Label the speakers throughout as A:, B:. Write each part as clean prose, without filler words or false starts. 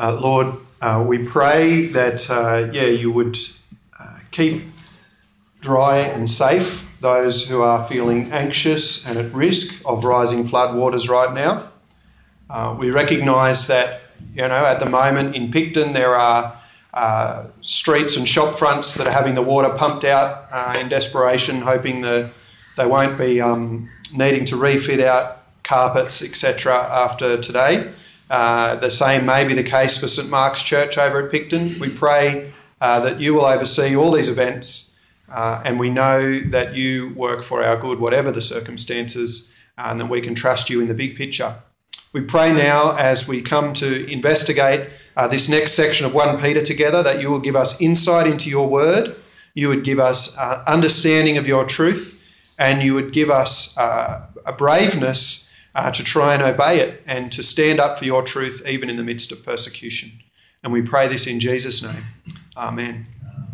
A: Lord, we pray that, you would keep dry and safe those who are feeling anxious and at risk of rising floodwaters right now. We recognise that, at the moment in Picton there are streets and shop fronts that are having the water pumped out in desperation, hoping that they won't be needing to refit out carpets, etc. after today. The same may be the case for St Mark's Church over at Picton. We pray that you will oversee all these events, and we know that you work for our good, whatever the circumstances, and that we can trust you in the big picture. We pray now, as we come to investigate this next section of 1 Peter together, that you will give us insight into your word, you would give us understanding of your truth, and you would give us a braveness to try and obey it and to stand up for your truth even in the midst of persecution. And we pray this in Jesus' name. Amen.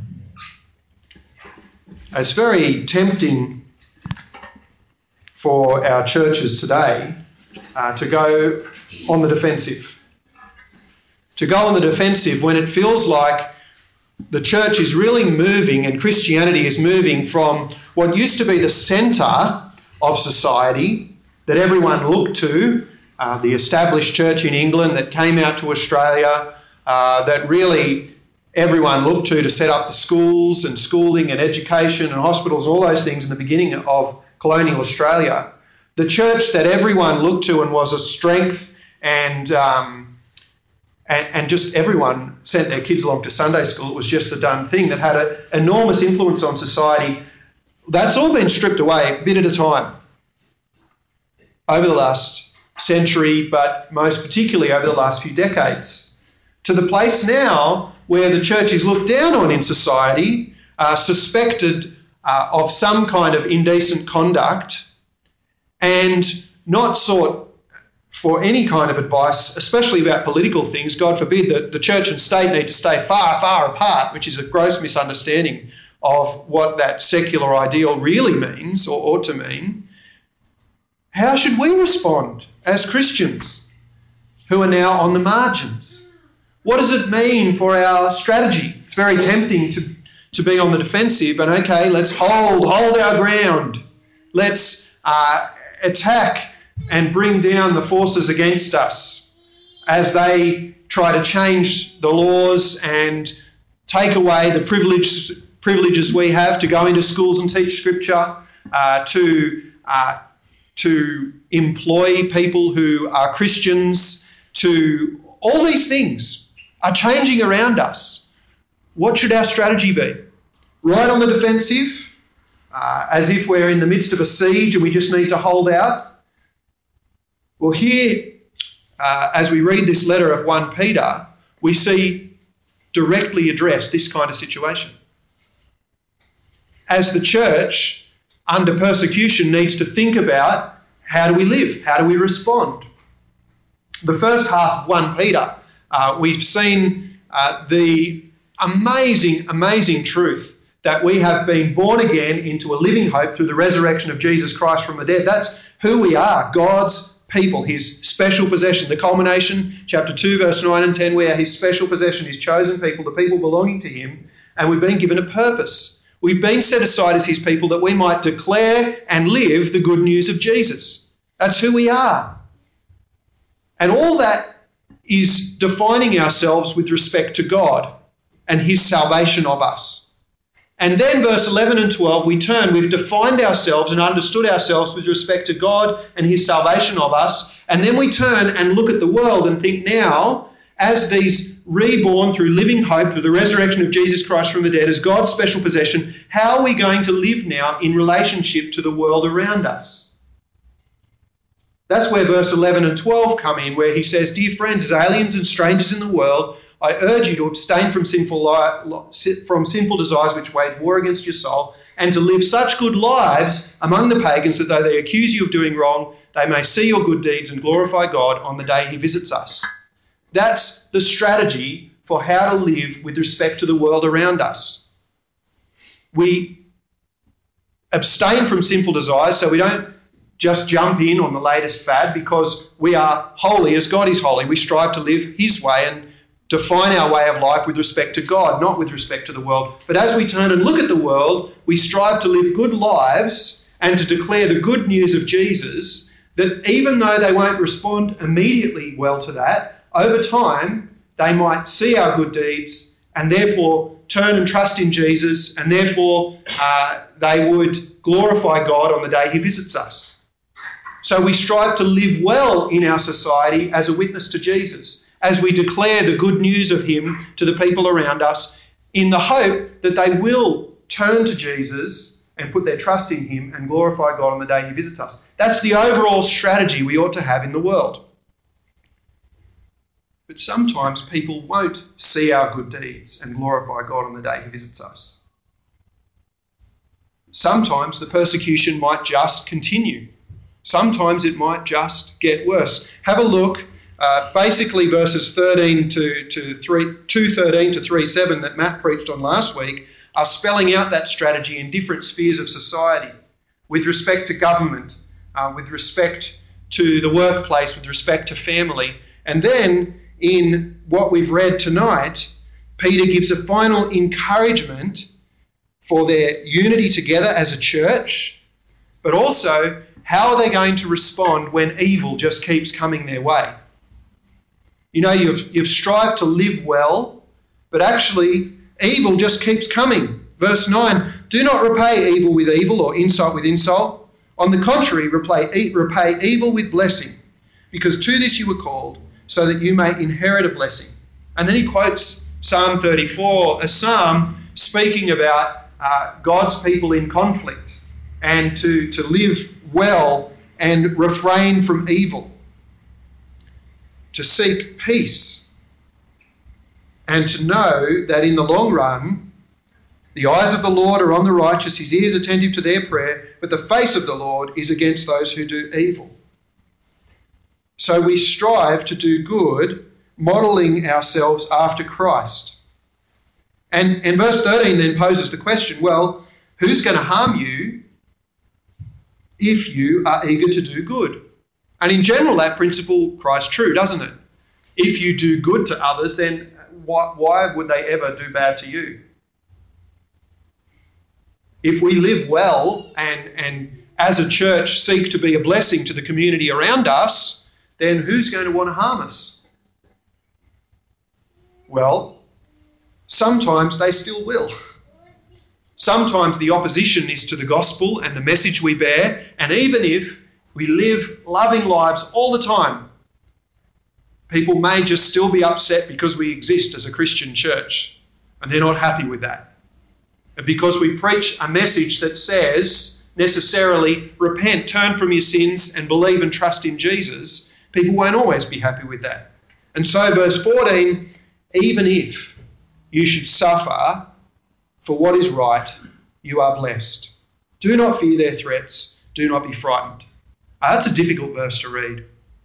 A: It's very tempting for our churches today to go on the defensive. To go on the defensive when it feels like the church is really moving and Christianity is moving from what used to be the centre of society that everyone looked to, the established church in England that came out to Australia, that really everyone looked to set up the schools and schooling and education and hospitals, all those things in the beginning of colonial Australia. The church that everyone looked to and was a strength and just everyone sent their kids along to Sunday school. It was just a done thing that had an enormous influence on society. That's all been stripped away a bit at a time over the last century, but most particularly over the last few decades, to the place now where the church is looked down on in society, suspected of some kind of indecent conduct, and not sought for any kind of advice, especially about political things. God forbid that the church and state need to stay far, far apart, which is a gross misunderstanding of what that secular ideal really means or ought to mean. How should we respond as Christians who are now on the margins? What does it mean for our strategy? It's very tempting to be on the defensive and, okay, let's hold our ground. Let's attack and bring down the forces against us as they try to change the laws and take away the privileges we have to go into schools and teach Scripture, to employ people who are Christians, to all these things are changing around us. What should our strategy be? Right on the defensive, as if we're in the midst of a siege and we just need to hold out? Well, here, as we read this letter of 1 Peter, we see directly addressed this kind of situation. As the church under persecution needs to think about, how do we live? How do we respond? The first half of 1 Peter, we've seen the amazing truth that we have been born again into a living hope through the resurrection of Jesus Christ from the dead. That's who we are, God's people, his special possession. The culmination, chapter 2, verse 9 and 10, we are his special possession, his chosen people, the people belonging to him, and we've been given a purpose. We've been set aside as his people that we might declare and live the good news of Jesus. That's who we are. And all that is defining ourselves with respect to God and his salvation of us. And then verse 11 and 12, we've defined ourselves and understood ourselves with respect to God and his salvation of us. And then we turn and look at the world and think now, as these reborn through living hope, through the resurrection of Jesus Christ from the dead, as God's special possession, how are we going to live now in relationship to the world around us? That's where verse 11 and 12 come in, where he says, "Dear friends, as aliens and strangers in the world, I urge you to abstain from sinful desires which wage war against your soul, and to live such good lives among the pagans that though they accuse you of doing wrong, they may see your good deeds and glorify God on the day he visits us." That's the strategy for how to live with respect to the world around us. We abstain from sinful desires so we don't just jump in on the latest fad, because we are holy as God is holy. We strive to live his way, and define our way of life with respect to God, not with respect to the world. But as we turn and look at the world, we strive to live good lives and to declare the good news of Jesus, that even though they won't respond immediately well to that, over time they might see our good deeds and therefore turn and trust in Jesus, and therefore they would glorify God on the day he visits us. So we strive to live well in our society as a witness to Jesus, as we declare the good news of him to the people around us, in the hope that they will turn to Jesus and put their trust in him and glorify God on the day he visits us. That's the overall strategy we ought to have in the world. But sometimes people won't see our good deeds and glorify God on the day he visits us. Sometimes the persecution might just continue. Sometimes it might just get worse. Have a look, basically verses 2:13 to 3:7 that Matt preached on last week are spelling out that strategy in different spheres of society, with respect to government, with respect to the workplace, with respect to family. And then in what we've read tonight, Peter gives a final encouragement for their unity together as a church, but also how are they going to respond when evil just keeps coming their way. You know, you've strived to live well, but actually evil just keeps coming. Verse 9, do not repay evil with evil or insult with insult. On the contrary, repay evil with blessing, because to this you were called, so that you may inherit a blessing. And then he quotes Psalm 34, a psalm speaking about God's people in conflict and to live well and refrain from evil, to seek peace, and to know that in the long run, the eyes of the Lord are on the righteous, his ears attentive to their prayer, but the face of the Lord is against those who do evil. So we strive to do good, modelling ourselves after Christ. And verse 13 then poses the question, well, who's going to harm you if you are eager to do good? And in general, that principle cries true, doesn't it? If you do good to others, then why would they ever do bad to you? If we live well and as a church seek to be a blessing to the community around us, then who's going to want to harm us? Well, sometimes they still will. Sometimes the opposition is to the gospel and the message we bear, and even if we live loving lives all the time, people may just still be upset because we exist as a Christian church, and they're not happy with that. And because we preach a message that says necessarily repent, turn from your sins and believe and trust in Jesus, people won't always be happy with that. And so verse 14, even if you should suffer for what is right, you are blessed. Do not fear their threats. Do not be frightened. That's a difficult verse to read.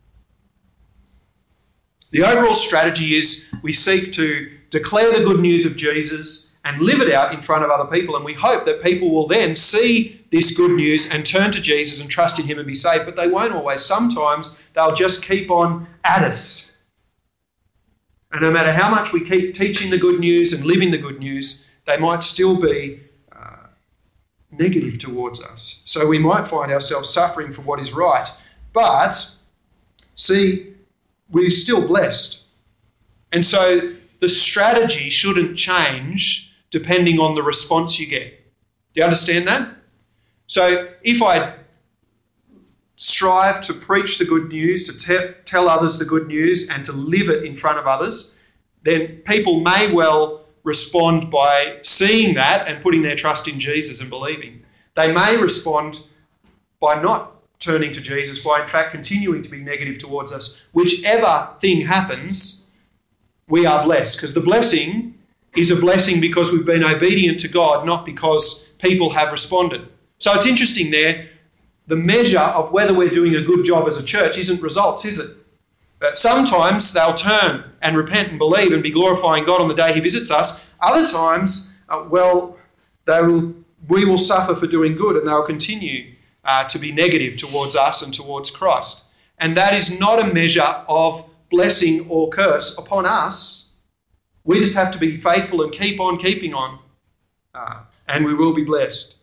A: The overall strategy is we seek to declare the good news of Jesus and live it out in front of other people, and we hope that people will then see this good news and turn to Jesus and trust in him and be saved, but they won't always. Sometimes they'll just keep on at us. And no matter how much we keep teaching the good news and living the good news, they might still be negative towards us. So we might find ourselves suffering for what is right. But, see, we're still blessed. And so the strategy shouldn't change depending on the response you get. Do you understand that? So if I strive to preach the good news, to tell others the good news and to live it in front of others, then people may well respond by seeing that and putting their trust in Jesus and believing. They may respond by not turning to Jesus, by in fact continuing to be negative towards us. Whichever thing happens, we are blessed, because the blessing is a blessing because we've been obedient to God, not because people have responded. So it's interesting there, the measure of whether we're doing a good job as a church isn't results, is it? But sometimes they'll turn and repent and believe and be glorifying God on the day he visits us. Other times, we will suffer for doing good, and they'll continue to be negative towards us and towards Christ. And that is not a measure of blessing or curse upon us. We just have to be faithful and keep on keeping on, and we will be blessed.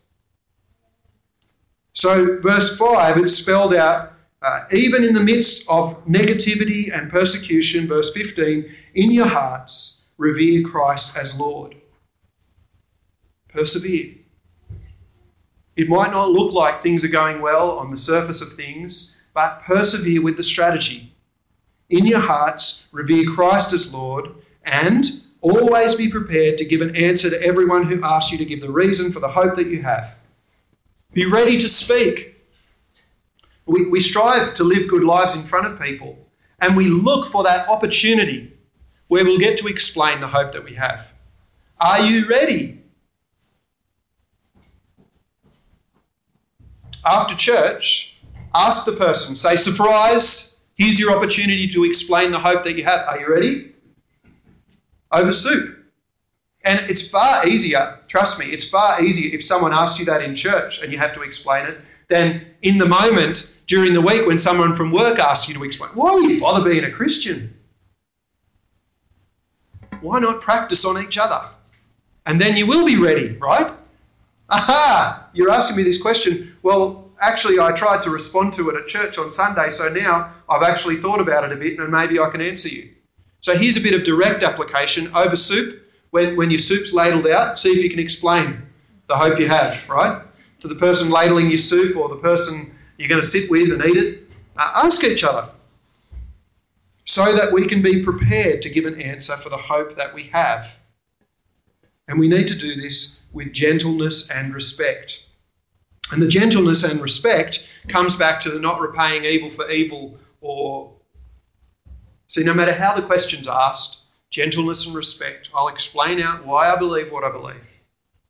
A: So verse 5, it's spelled out, even in the midst of negativity and persecution, verse 15, in your hearts, revere Christ as Lord. Persevere. It might not look like things are going well on the surface of things, but persevere with the strategy. In your hearts, revere Christ as Lord, and always be prepared to give an answer to everyone who asks you to give the reason for the hope that you have. Be ready to speak. We strive to live good lives in front of people, and we look for that opportunity where we'll get to explain the hope that we have. Are you ready? After church, ask the person, say, surprise, here's your opportunity to explain the hope that you have. Are you ready? Over soup. And it's far easier, trust me, it's far easier if someone asks you that in church and you have to explain it than in the moment during the week when someone from work asks you to explain. Why do you bother being a Christian? Why not practice on each other? And then you will be ready, right? Aha! You're asking me this question. Well, actually, I tried to respond to it at church on Sunday, so now I've actually thought about it a bit and maybe I can answer you. So here's a bit of direct application. Over soup, when your soup's ladled out, see if you can explain the hope you have, right? To the person ladling your soup or the person you're going to sit with and eat it. Ask each other so that we can be prepared to give an answer for the hope that we have. And we need to do this with gentleness and respect. And the gentleness and respect comes back to the not repaying evil for evil or... See, no matter how the question's asked, gentleness and respect. I'll explain out why I believe what I believe.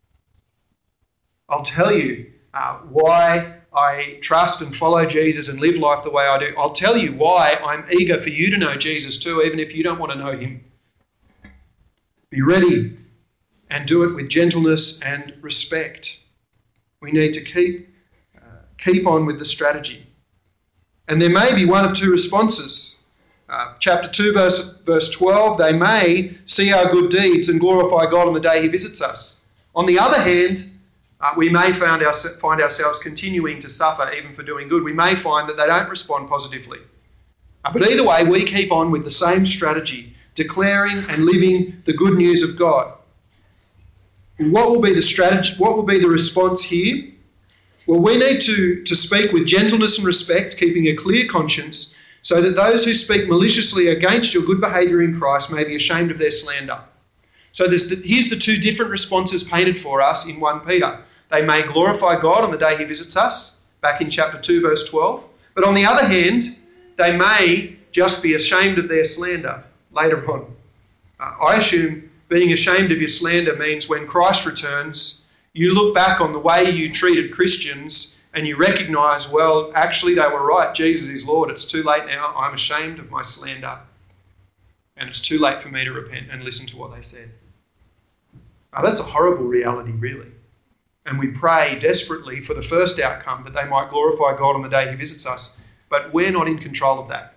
A: I'll tell you why I trust and follow Jesus and live life the way I do. I'll tell you why I'm eager for you to know Jesus too, even if you don't want to know him. Be ready and do it with gentleness and respect. We need to keep on with the strategy. And there may be one of two responses. Chapter 2, verse 12, they may see our good deeds and glorify God on the day he visits us. On the other hand, we may find ourselves continuing to suffer even for doing good. We may find that they don't respond positively. But either way, we keep on with the same strategy, declaring and living the good news of God. What will be the strategy? What will be the response here? Well, we need to speak with gentleness and respect, keeping a clear conscience, so that those who speak maliciously against your good behaviour in Christ may be ashamed of their slander. So here's the two different responses painted for us in 1 Peter. They may glorify God on the day he visits us, back in chapter 2, verse 12. But on the other hand, they may just be ashamed of their slander later on. I assume being ashamed of your slander means when Christ returns, you look back on the way you treated Christians and you recognise, well, actually they were right. Jesus is Lord. It's too late now. I'm ashamed of my slander. And it's too late for me to repent and listen to what they said. Now, that's a horrible reality, really. And we pray desperately for the first outcome, that they might glorify God on the day he visits us. But we're not in control of that.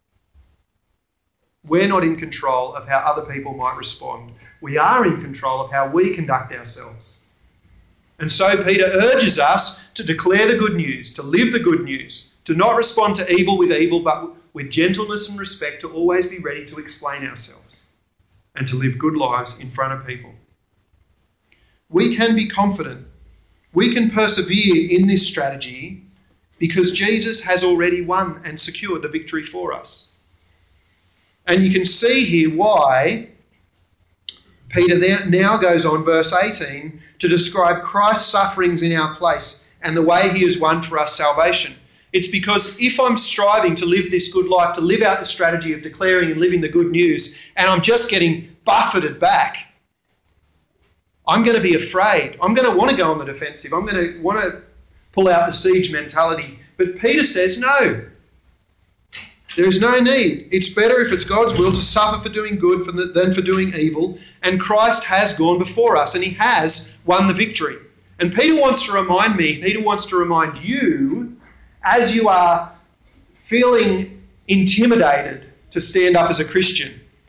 A: We're not in control of how other people might respond. We are in control of how we conduct ourselves. And so Peter urges us to declare the good news, to live the good news, to not respond to evil, but with gentleness and respect, to always be ready to explain ourselves and to live good lives in front of people. We can be confident. We can persevere in this strategy because Jesus has already won and secured the victory for us. And you can see here why Peter now goes on, verse 18, to describe Christ's sufferings in our place and the way he has won for us salvation. It's because if I'm striving to live this good life, to live out the strategy of declaring and living the good news, and I'm just getting buffeted back, I'm going to be afraid. I'm going to want to go on the defensive. I'm going to want to pull out the siege mentality. But Peter says, no, there is no need. It's better if it's God's will to suffer for doing good than for doing evil. And Christ has gone before us and he has won the victory. And Peter wants to remind you, as you are feeling intimidated to stand up as a Christian,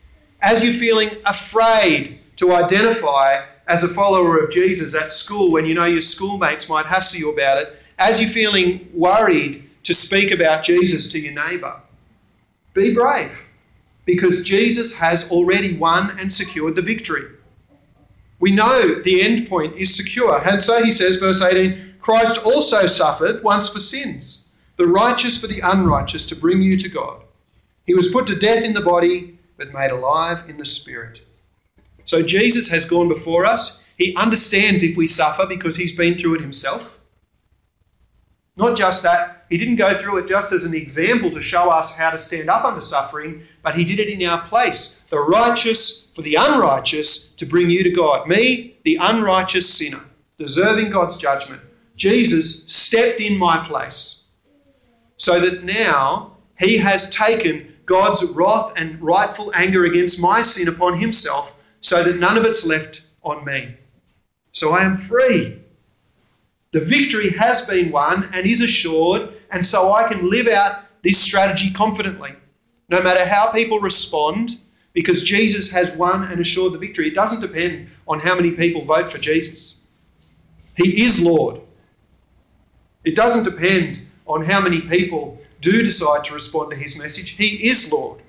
A: As you're feeling afraid to identify as a follower of Jesus at school when you know your schoolmates might hassle you about it, as you're feeling worried to speak about Jesus to your neighbour, be brave, because Jesus has already won and secured the victory. We know the end point is secure. And so he says, verse 18, Christ also suffered once for sins, the righteous for the unrighteous, to bring you to God. He was put to death in the body, but made alive in the spirit. So Jesus has gone before us. He understands if we suffer because he's been through it himself. Not just that, he didn't go through it just as an example to show us how to stand up under suffering, but he did it in our place. The righteous for the unrighteous to bring you to God. Me, the unrighteous sinner, deserving God's judgment. Jesus stepped in my place so that now he has taken God's wrath and rightful anger against my sin upon himself so that none of it's left on me. So I am free. The victory has been won and is assured, and so I can live out this strategy confidently, no matter how people respond, because Jesus has won and assured the victory. It doesn't depend on how many people vote for Jesus. He is Lord. It doesn't depend on how many people do decide to respond to his message. He is Lord.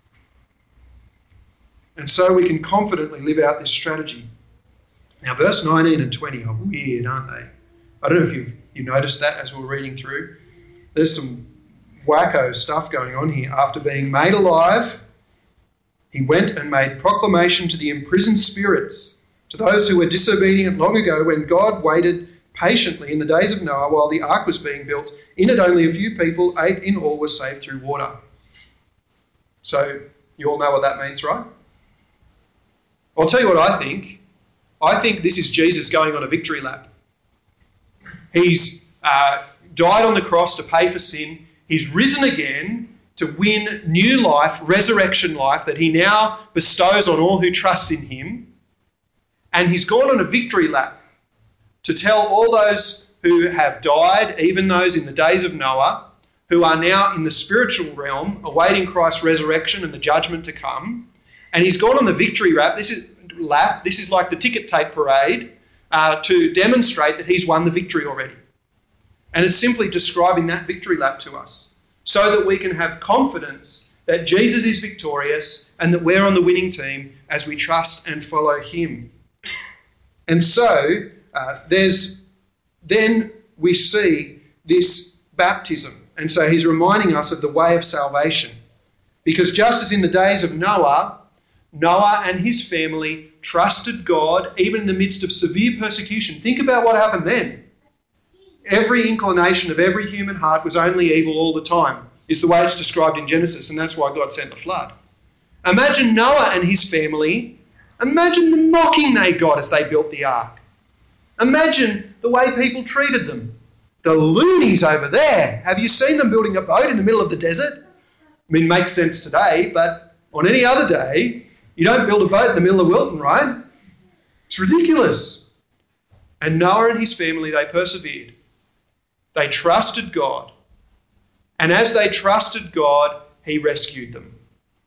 A: And so we can confidently live out this strategy. Now, verse 19 and 20 are weird, aren't they? I don't know if you've noticed that as we're reading through. There's some wacko stuff going on here. After being made alive, he went and made proclamation to the imprisoned spirits, to those who were disobedient long ago when God waited patiently in the days of Noah while the ark was being built. In it only a few people, 8 in all, were saved through water. So you all know what that means, right? I'll tell you what I think. I think this is Jesus going on a victory lap. He's died on the cross to pay for sin. He's risen again to win new life, resurrection life, that he now bestows on all who trust in him. And he's gone on a victory lap to tell all those who have died, even those in the days of Noah, who are now in the spiritual realm, awaiting Christ's resurrection and the judgment to come. And he's gone on the victory lap. This is like the ticket tape parade to demonstrate that he's won the victory already. And it's simply describing that victory lap to us so that we can have confidence that Jesus is victorious and that we're on the winning team as we trust and follow him. And so then we see this baptism. And so he's reminding us of the way of salvation. Because just as in the days of Noah and his family trusted God even in the midst of severe persecution. Think about what happened then. Every inclination of every human heart was only evil all the time, is the way it's described in Genesis, and that's why God sent the flood. Imagine Noah and his family. Imagine the mocking they got as they built the ark. Imagine the way people treated them. The loonies over there. Have you seen them building a boat in the middle of the desert? I mean, it makes sense today, but on any other day, you don't build a boat in the middle of Wilton, right? It's ridiculous. And Noah and his family, they persevered. They trusted God. And as they trusted God, he rescued them.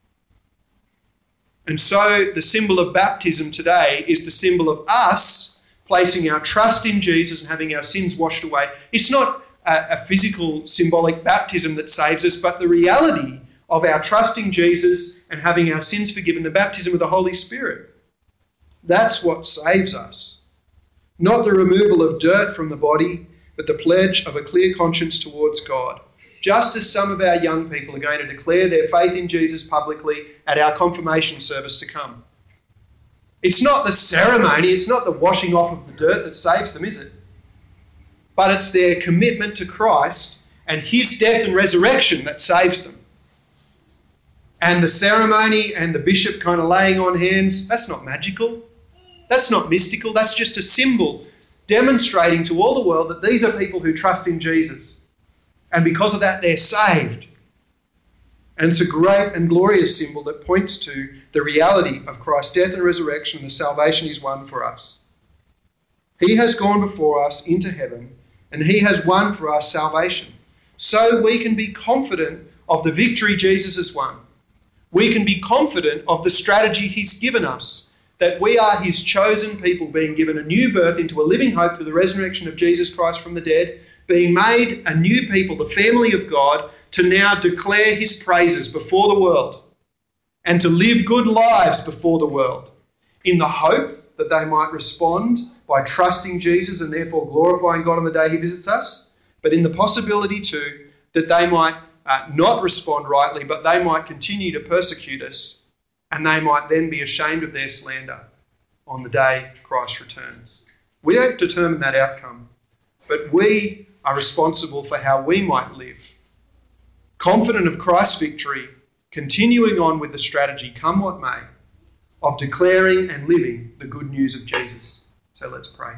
A: And so the symbol of baptism today is the symbol of us placing our trust in Jesus and having our sins washed away. It's not a physical, symbolic baptism that saves us, but the reality of our trusting Jesus and having our sins forgiven, the baptism of the Holy Spirit. That's what saves us. Not the removal of dirt from the body, but the pledge of a clear conscience towards God. Just as some of our young people are going to declare their faith in Jesus publicly at our confirmation service to come. It's not the ceremony, it's not the washing off of the dirt that saves them, is it? But it's their commitment to Christ and his death and resurrection that saves them. And the ceremony and the bishop kind of laying on hands, that's not magical. That's not mystical. That's just a symbol demonstrating to all the world that these are people who trust in Jesus. And because of that, they're saved. And it's a great and glorious symbol that points to the reality of Christ's death and resurrection and the salvation he's won for us. He has gone before us into heaven and he has won for us salvation. So we can be confident of the victory Jesus has won. We can be confident of the strategy he's given us, that we are his chosen people, being given a new birth into a living hope through the resurrection of Jesus Christ from the dead, being made a new people, the family of God, to now declare his praises before the world and to live good lives before the world in the hope that they might respond by trusting Jesus and therefore glorifying God on the day he visits us, but in the possibility too that they might not respond rightly, but they might continue to persecute us, and they might then be ashamed of their slander on the day Christ returns. We don't determine that outcome, but we are responsible for how we might live, confident of Christ's victory, continuing on with the strategy, come what may, of declaring and living the good news of Jesus. So let's pray.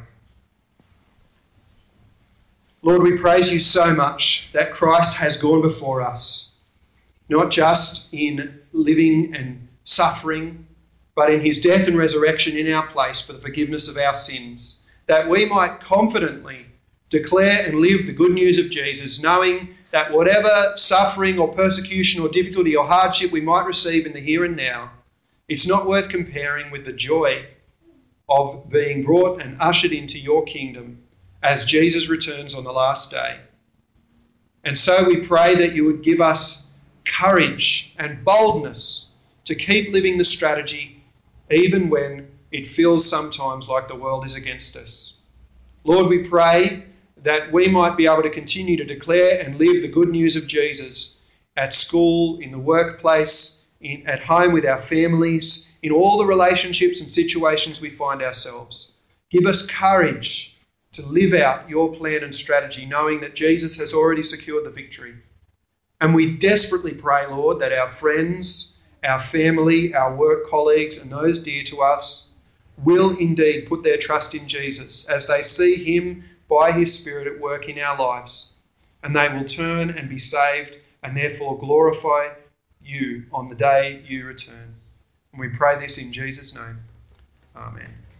A: Lord, we praise you so much that Christ has gone before us, not just in living and suffering, but in his death and resurrection in our place for the forgiveness of our sins, that we might confidently declare and live the good news of Jesus, knowing that whatever suffering or persecution or difficulty or hardship we might receive in the here and now, it's not worth comparing with the joy of being brought and ushered into your kingdom as Jesus returns on the last day. And so we pray that you would give us courage and boldness to keep living the strategy even when it feels sometimes like the world is against us. Lord, we pray that we might be able to continue to declare and live the good news of Jesus at school, in the workplace, at home with our families, in all the relationships and situations we find ourselves. Give us courage to live out your plan and strategy, knowing that Jesus has already secured the victory. And we desperately pray, Lord, that our friends, our family, our work colleagues, and those dear to us will indeed put their trust in Jesus as they see him by his Spirit at work in our lives. And they will turn and be saved and therefore glorify you on the day you return. And we pray this in Jesus' name. Amen.